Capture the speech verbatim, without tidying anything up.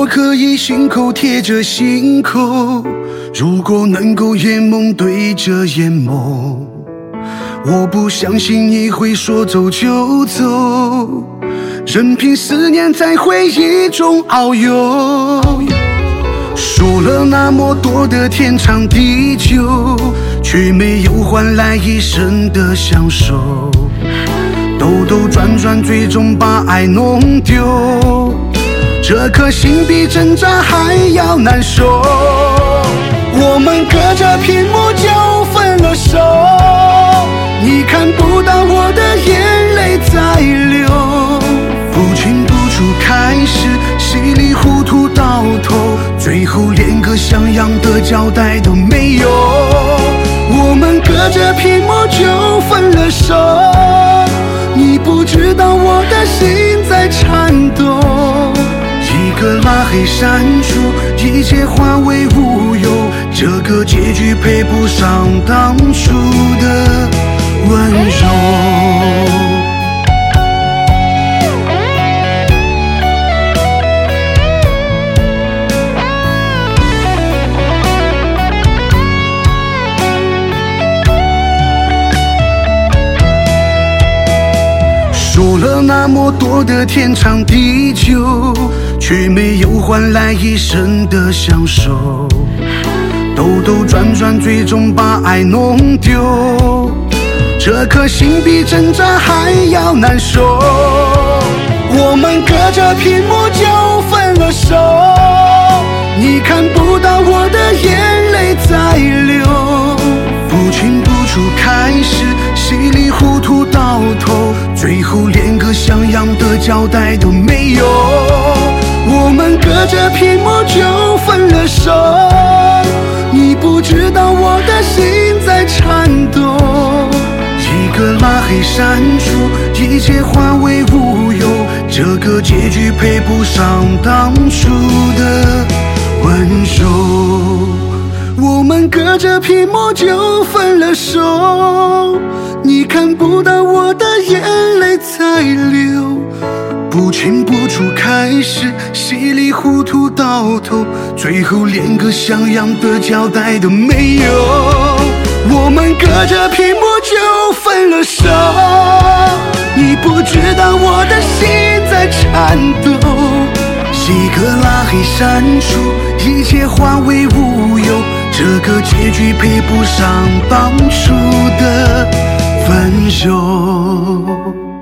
我可以心口贴着心口，如果能够眼眸对着眼眸，我不相信你会说走就走，任凭思念在回忆中遨游。说了那么多的天长地久，却没有换来一生的相守，兜兜转转最终把爱弄丢，这颗心比挣扎还要难受。我们隔着屏幕就分了手，你看不到我的眼泪在流，不清不楚开始，稀里糊涂到头，最后连个像样的交代都没有。我们隔着屏幕就分了手，你不知道我的心在颤抖，一个拉黑删除，一切化为乌有，这个结局配不上当初的温柔。说了那么多的天长地久，却没有换来一生的相守，兜兜转转最终把爱弄丢，这颗心比挣扎还要难受。我们隔着屏幕就分了手，你看不到我的眼泪在流，不清不楚开始，稀里糊涂到头，最后连个像样的交代都没有。我们隔着屏幕就分了手，你不知道我的心在颤抖，一个拉黑删除，一切化为乌有，这个结局配不上当初的温柔。我们隔着屏幕就分了手，你看不到我的眼泪在流，不清不楚开始，稀里糊涂到头，最后连个像样的交代都没有。我们隔着屏幕就分了手，你不知道我的心在颤抖，一个拉黑删除，一切化为乌有，这个结局配不上当初的分手。